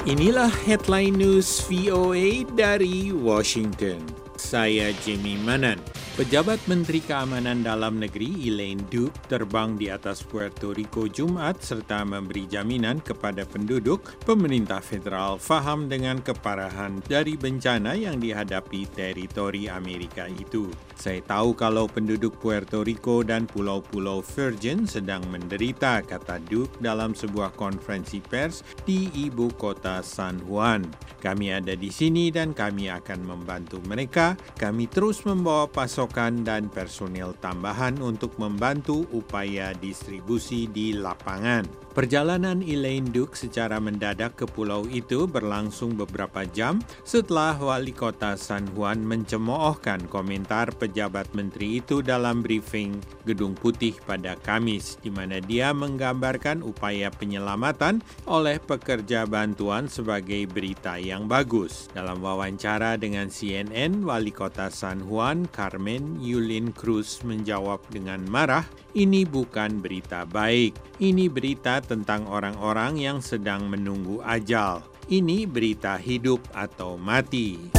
Inilah headline news VOA dari Washington. Saya Jimmy Manan. Pejabat Menteri Keamanan Dalam Negeri Elaine Duke terbang di atas Puerto Rico Jumat serta memberi jaminan kepada penduduk pemerintah federal faham dengan keparahan dari bencana yang dihadapi teritori Amerika itu. Saya tahu kalau penduduk Puerto Rico dan Pulau-Pulau Virgin sedang menderita, kata Duke dalam sebuah konferensi pers di ibu kota San Juan. Kami ada di sini dan kami akan membantu mereka. Kami terus membawa pasokan dan personel tambahan untuk membantu upaya distribusi di lapangan. Perjalanan Elaine Duke secara mendadak ke pulau itu berlangsung beberapa jam setelah wali kota San Juan mencemoohkan komentar pejabat menteri itu dalam briefing Gedung Putih pada Kamis, di mana dia menggambarkan upaya penyelamatan oleh pekerja bantuan sebagai berita yang bagus. Dalam wawancara dengan CNN, wali kota San Juan, Carmen Yulín Cruz, menjawab dengan marah, "Ini bukan berita baik. Ini berita tentang orang-orang yang sedang menunggu ajal. Ini berita hidup atau mati."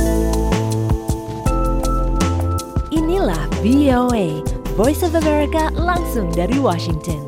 Inilah VOA, Voice of America langsung dari Washington.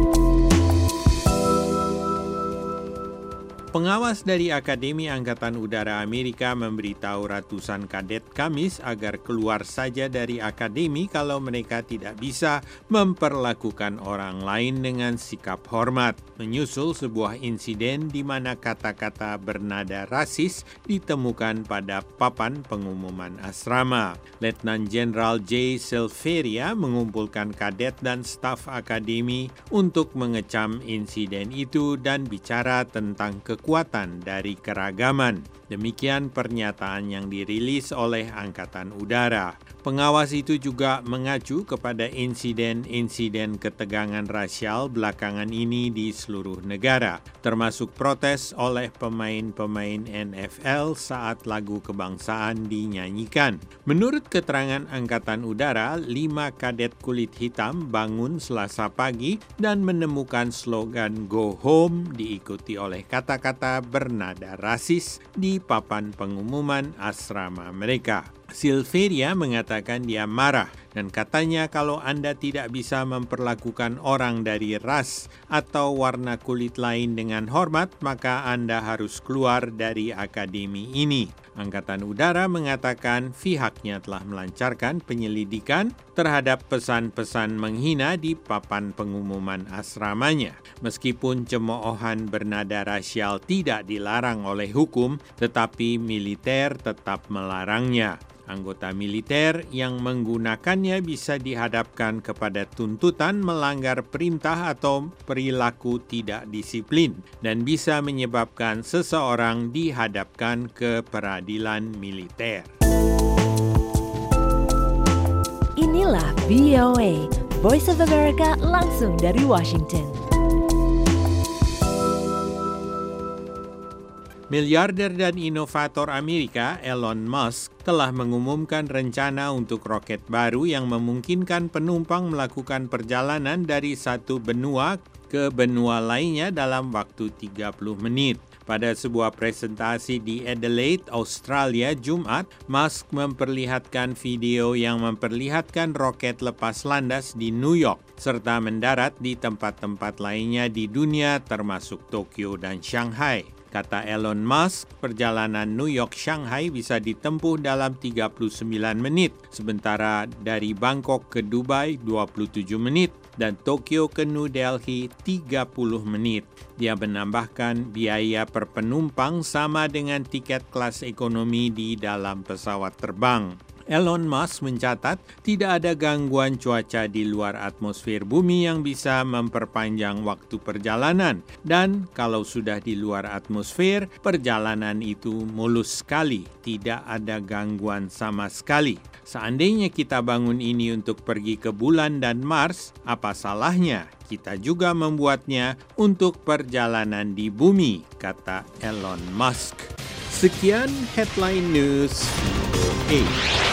Pengawas dari Akademi Angkatan Udara Amerika memberitahu ratusan kadet Kamis agar keluar saja dari akademi kalau mereka tidak bisa memperlakukan orang lain dengan sikap hormat, menyusul sebuah insiden di mana kata-kata bernada rasis ditemukan pada papan pengumuman asrama. Letnan Jenderal J. Silveria mengumpulkan kadet dan staf akademi untuk mengecam insiden itu dan bicara tentang kekuatan dari keragaman. Demikian pernyataan yang dirilis oleh Angkatan Udara. Pengawas itu juga mengacu kepada insiden-insiden ketegangan rasial belakangan ini di seluruh negara, termasuk protes oleh pemain-pemain NFL saat lagu kebangsaan dinyanyikan. Menurut keterangan Angkatan Udara, 5 kadet kulit hitam bangun Selasa pagi dan menemukan slogan "Go Home" diikuti oleh kata-kata bernada rasis di papan pengumuman asrama mereka. Silveria mengatakan dia marah dan katanya kalau Anda tidak bisa memperlakukan orang dari ras atau warna kulit lain dengan hormat, maka Anda harus keluar dari akademi ini. Angkatan Udara mengatakan pihaknya telah melancarkan penyelidikan terhadap pesan-pesan menghina di papan pengumuman asramanya. Meskipun cemoohan bernada rasial tidak dilarang oleh hukum, tetapi militer tetap melarangnya. Anggota militer yang menggunakannya bisa dihadapkan kepada tuntutan melanggar perintah atau perilaku tidak disiplin dan bisa menyebabkan seseorang dihadapkan ke peradilan militer. Inilah VOA, Voice of America langsung dari Washington. Miliarder dan inovator Amerika Elon Musk telah mengumumkan rencana untuk roket baru yang memungkinkan penumpang melakukan perjalanan dari satu benua ke benua lainnya dalam waktu 30 menit. Pada sebuah presentasi di Adelaide, Australia, Jumat, Musk memperlihatkan video yang memperlihatkan roket lepas landas di New York serta mendarat di tempat-tempat lainnya di dunia termasuk Tokyo dan Shanghai. Kata Elon Musk, perjalanan New York-Shanghai bisa ditempuh dalam 39 menit, sementara dari Bangkok ke Dubai 27 menit dan Tokyo ke New Delhi 30 menit. Dia menambahkan biaya per penumpang sama dengan tiket kelas ekonomi di dalam pesawat terbang. Elon Musk mencatat tidak ada gangguan cuaca di luar atmosfer bumi yang bisa memperpanjang waktu perjalanan. Dan kalau sudah di luar atmosfer, perjalanan itu mulus sekali, tidak ada gangguan sama sekali. Seandainya kita bangun ini untuk pergi ke bulan dan Mars, apa salahnya kita juga membuatnya untuk perjalanan di bumi, kata Elon Musk. Sekian headline news VOA.